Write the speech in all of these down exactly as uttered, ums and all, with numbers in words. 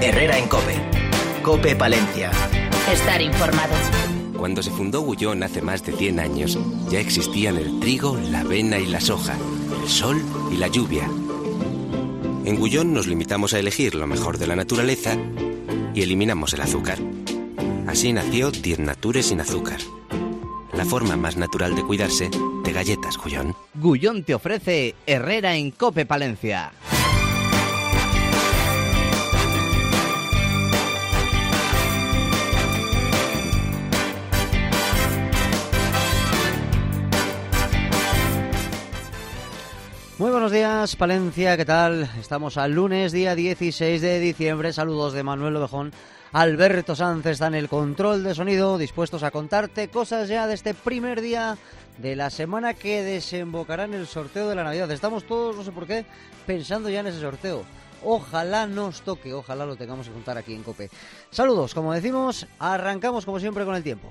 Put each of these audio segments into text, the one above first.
Herrera en COPE. COPE Palencia. Estar informado. Cuando se fundó Gullón hace más de cien años, ya existían el trigo, la avena y la soja, el sol y la lluvia. En Gullón nos limitamos a elegir lo mejor de la naturaleza y eliminamos el azúcar. Así nació Diez Natures sin azúcar. La forma más natural de cuidarse de galletas Gullón. Gullón te ofrece Herrera en COPE Palencia. Muy buenos días, Palencia, ¿qué tal? Estamos al lunes, día dieciséis de diciembre. Saludos de Manuel Ovejón. Alberto Sanz está en el control de sonido, dispuestos a contarte cosas ya de este primer día de la semana que desembocará en el sorteo de la Navidad. Estamos todos, no sé por qué, pensando ya en ese sorteo. Ojalá nos toque, ojalá lo tengamos que contar aquí en COPE. Saludos, como decimos, arrancamos como siempre con el tiempo.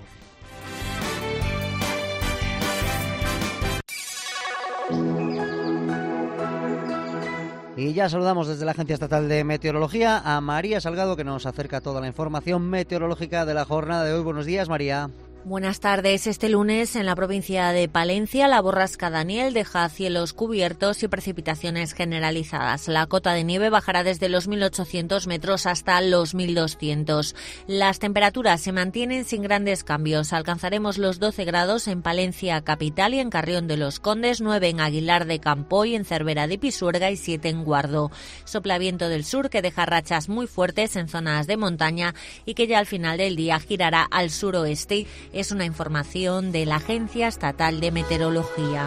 Y ya saludamos desde la Agencia Estatal de Meteorología a María Salgado, que nos acerca toda la información meteorológica de la jornada de hoy. Buenos días, María. Buenas tardes. Este lunes en la provincia de Palencia la borrasca Daniel deja cielos cubiertos y precipitaciones generalizadas. La cota de nieve bajará desde los mil ochocientos metros hasta los mil doscientos. Las temperaturas se mantienen sin grandes cambios. Alcanzaremos los doce grados en Palencia capital y en Carrión de los Condes, nueve en Aguilar de Campoy, en Cervera de Pisuerga y siete en Guardo. Sopla viento del sur que deja rachas muy fuertes en zonas de montaña y que ya al final del día girará al suroeste. Es una información de la Agencia Estatal de Meteorología.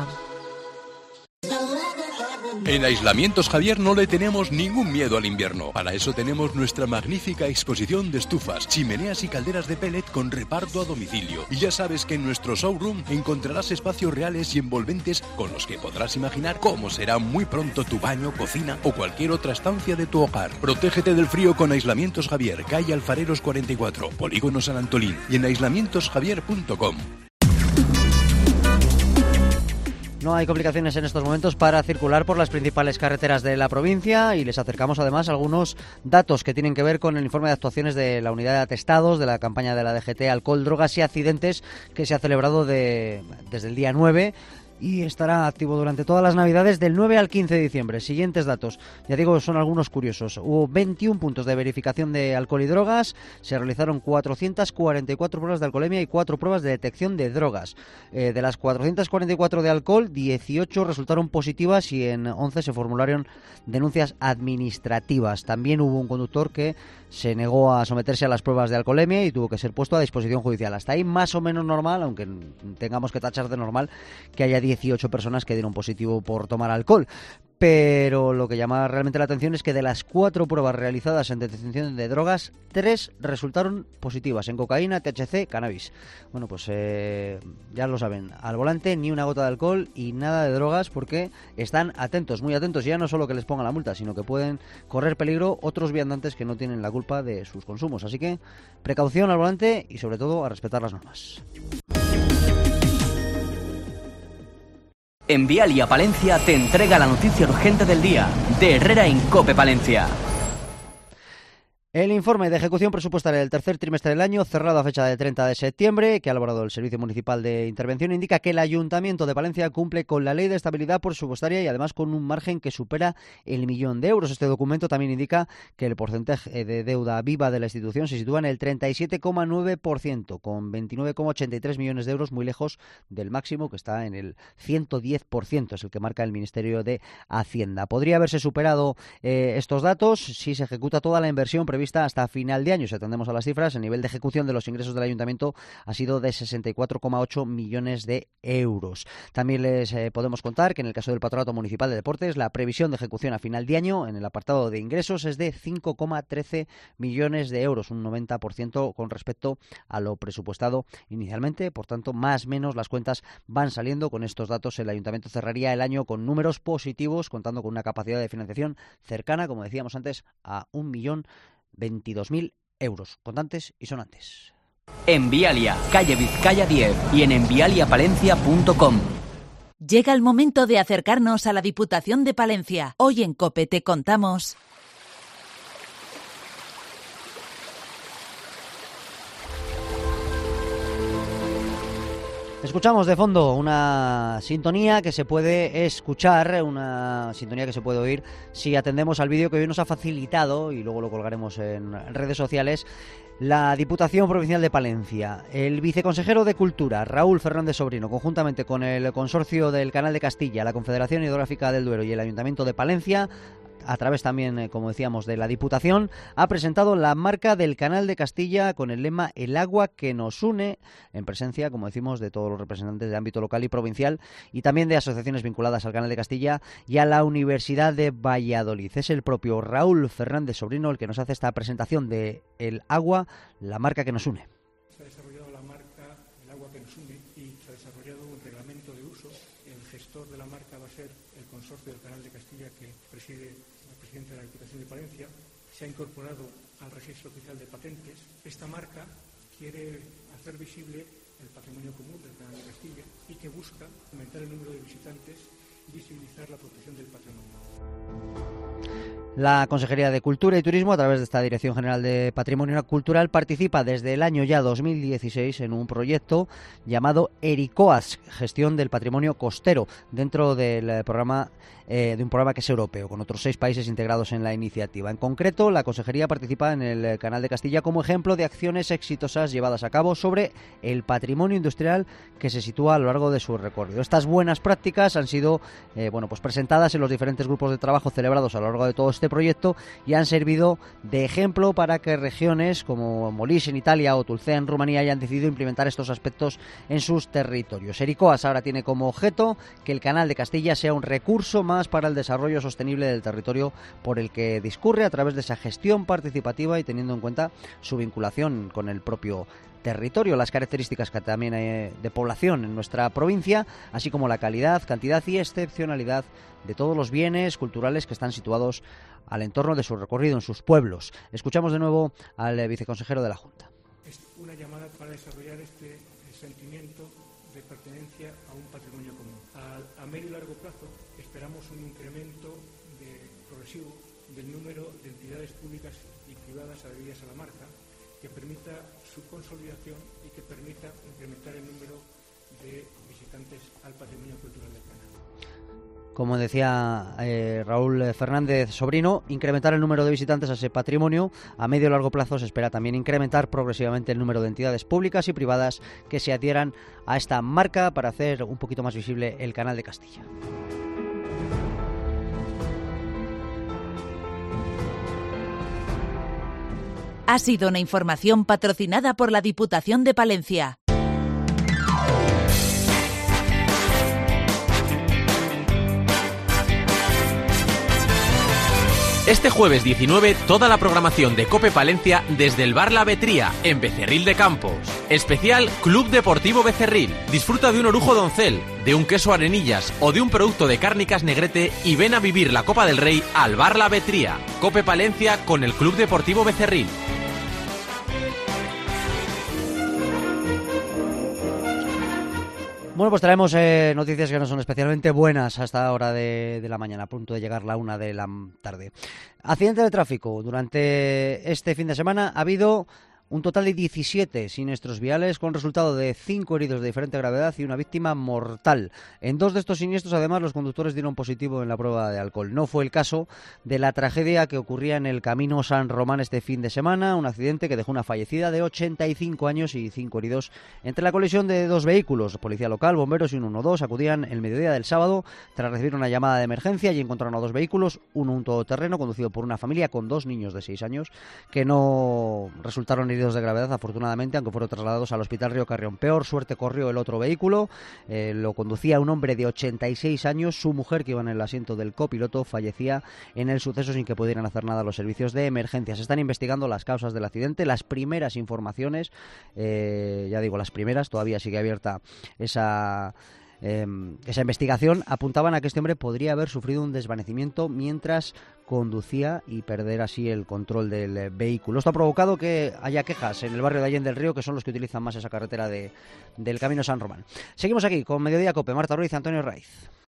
En Aislamientos Javier no le tenemos ningún miedo al invierno. Para eso tenemos nuestra magnífica exposición de estufas, chimeneas y calderas de pellet con reparto a domicilio. Y ya sabes que en nuestro showroom encontrarás espacios reales y envolventes con los que podrás imaginar cómo será muy pronto tu baño, cocina o cualquier otra estancia de tu hogar. Protégete del frío con Aislamientos Javier, calle Alfareros cuarenta y cuatro, Polígono San Antolín y en aislamientos javier punto com. No hay complicaciones en estos momentos para circular por las principales carreteras de la provincia y les acercamos además algunos datos que tienen que ver con el informe de actuaciones de la unidad de atestados de la campaña de la D G T Alcohol, Drogas y Accidentes que se ha celebrado de, desde el día nueve y estará activo durante todas las Navidades del nueve al quince de diciembre. Siguientes datos, ya digo, son algunos curiosos. Hubo veintiún puntos de verificación de alcohol y drogas, se realizaron cuatrocientas cuarenta y cuatro pruebas de alcoholemia y cuatro pruebas de detección de drogas. Eh, de las cuatrocientas cuarenta y cuatro de alcohol, dieciocho resultaron positivas y en once se formularon denuncias administrativas. También hubo un conductor que se negó a someterse a las pruebas de alcoholemia y tuvo que ser puesto a disposición judicial. Hasta ahí más o menos normal, aunque tengamos que tachar de normal que haya dieciocho personas que dieron positivo por tomar alcohol. Pero lo que llama realmente la atención es que de las cuatro pruebas realizadas en detección de drogas, tres resultaron positivas en cocaína, T H C, cannabis. Bueno, pues eh, ya lo saben, al volante ni una gota de alcohol y nada de drogas porque están atentos, muy atentos, ya no solo que les pongan la multa, sino que pueden correr peligro otros viandantes que no tienen la culpa de sus consumos. Así que precaución al volante y sobre todo a respetar las normas. En Vialia Palencia te entrega la noticia urgente del día de Herrera en COPE Palencia. El informe de ejecución presupuestaria del tercer trimestre del año, cerrado a fecha de treinta de septiembre, que ha elaborado el Servicio Municipal de Intervención, indica que el Ayuntamiento de Palencia cumple con la Ley de Estabilidad Presupuestaria y además con un margen que supera el millón de euros. Este documento también indica que el porcentaje de deuda viva de la institución se sitúa en el treinta y siete coma nueve por ciento, con veintinueve coma ochenta y tres millones de euros, muy lejos del máximo que está en el ciento diez por ciento, es el que marca el Ministerio de Hacienda. Podría haberse superado eh, estos datos si se ejecuta toda la inversión prevista hasta final de año. Si atendemos a las cifras, el nivel de ejecución de los ingresos del Ayuntamiento ha sido de sesenta y cuatro coma ocho millones de euros. También les eh, podemos contar que en el caso del Patronato Municipal de Deportes, la previsión de ejecución a final de año en el apartado de ingresos es de cinco coma trece millones de euros, un noventa por ciento con respecto a lo presupuestado inicialmente. Por tanto, más o menos las cuentas van saliendo. Con estos datos, el Ayuntamiento cerraría el año con números positivos, contando con una capacidad de financiación cercana, como decíamos antes, a un millón veintidós mil euros, contantes y sonantes. En Vialia, calle Vizcaya diez y en envialiapalencia punto com. Llega el momento de acercarnos a la Diputación de Palencia. Hoy en COPE te contamos... Escuchamos de fondo una sintonía que se puede escuchar, una sintonía que se puede oír si atendemos al vídeo que hoy nos ha facilitado, y luego lo colgaremos en redes sociales, la Diputación Provincial de Palencia. El viceconsejero de Cultura, Raúl Fernández Sobrino, conjuntamente con el Consorcio del Canal de Castilla, la Confederación Hidrográfica del Duero y el Ayuntamiento de Palencia, a través también, como decíamos, de la Diputación, ha presentado la marca del Canal de Castilla con el lema "El agua que nos une", en presencia, como decimos, de todos los representantes de ámbito local y provincial y también de asociaciones vinculadas al Canal de Castilla y a la Universidad de Valladolid. Es el propio Raúl Fernández Sobrino el que nos hace esta presentación de El agua, la marca que nos une. Se ha desarrollado la marca El agua que nos une y se ha desarrollado un reglamento de uso. El gestor de la marca va a ser el Consorcio del Canal de Castilla, que preside presidente de la Diputación de Palencia. Se ha incorporado al Registro Oficial de Patentes. Esta marca quiere hacer visible el patrimonio común del Canal de Castilla y que busca aumentar el número de visitantes y visibilizar la protección del patrimonio. La Consejería de Cultura y Turismo, a través de esta Dirección General de Patrimonio Cultural, participa desde el año ya dos mil dieciséis en un proyecto llamado ERICOAS, Gestión del Patrimonio Costero, dentro del programa eh, de un programa que es europeo, con otros seis países integrados en la iniciativa. En concreto, la Consejería participa en el Canal de Castilla como ejemplo de acciones exitosas llevadas a cabo sobre el patrimonio industrial que se sitúa a lo largo de su recorrido. Estas buenas prácticas han sido eh, bueno, pues presentadas en los diferentes grupos de trabajo celebrados a lo largo de todo este proyecto y han servido de ejemplo para que regiones como Molise en Italia o Tulcea en Rumanía hayan decidido implementar estos aspectos en sus territorios. ERICOAS ahora tiene como objeto que el Canal de Castilla sea un recurso más para el desarrollo sostenible del territorio por el que discurre a través de esa gestión participativa y teniendo en cuenta su vinculación con el propio territorio, las características que también hay de población en nuestra provincia, así como la calidad, cantidad y excepcionalidad de todos los bienes culturales que están situados al entorno de su recorrido en sus pueblos. Escuchamos de nuevo al viceconsejero de la Junta. Es una llamada para desarrollar este sentimiento de pertenencia a un patrimonio común. A, a medio y largo plazo esperamos un incremento de, progresivo del número de entidades públicas y privadas adheridas a la marca, que permita su consolidación y que permita incrementar el número de visitantes al patrimonio cultural del canal. Como decía eh, Raúl Fernández Sobrino, incrementar el número de visitantes a ese patrimonio. A medio y largo plazo se espera también incrementar progresivamente el número de entidades públicas y privadas que se adhieran a esta marca para hacer un poquito más visible el Canal de Castilla. Ha sido una información patrocinada por la Diputación de Palencia. Este jueves diecinueve, toda la programación de COPE Palencia desde el Bar La Vetría, en Becerril de Campos. Especial Club Deportivo Becerril. Disfruta de un orujo doncel, de un queso arenillas o de un producto de cárnicas Negrete y ven a vivir la Copa del Rey al Bar La Vetría. COPE Palencia con el Club Deportivo Becerril. Bueno, pues traemos eh, noticias que no son especialmente buenas a esta hora de, de la mañana, a punto de llegar la una de la tarde. Accidente de tráfico. Durante este fin de semana ha habido un total de diecisiete siniestros viales con resultado de cinco heridos de diferente gravedad y una víctima mortal. En dos de estos siniestros, además, los conductores dieron positivo en la prueba de alcohol. No fue el caso de la tragedia que ocurría en el Camino San Román este fin de semana, un accidente que dejó una fallecida de ochenta y cinco años y cinco heridos entre la colisión de dos vehículos. Policía local, bomberos y un uno dos acudían el mediodía del sábado tras recibir una llamada de emergencia y encontraron a dos vehículos, uno un todoterreno conducido por una familia con dos niños de seis años que no resultaron heridos de gravedad, afortunadamente, aunque fueron trasladados al Hospital Río Carrión. Peor suerte corrió el otro vehículo, eh, lo conducía un hombre de ochenta y seis años, su mujer, que iba en el asiento del copiloto, fallecía en el suceso sin que pudieran hacer nada los servicios de emergencia. Se están investigando las causas del accidente, las primeras informaciones, eh, ya digo, las primeras, todavía sigue abierta esa... Eh, esa investigación, apuntaban a que este hombre podría haber sufrido un desvanecimiento mientras conducía y perder así el control del vehículo. Esto ha provocado que haya quejas en el barrio de Allende del Río, que son los que utilizan más esa carretera de, del Camino San Román. Seguimos aquí con Mediodía Cope. Marta Ruiz, Antonio Raiz.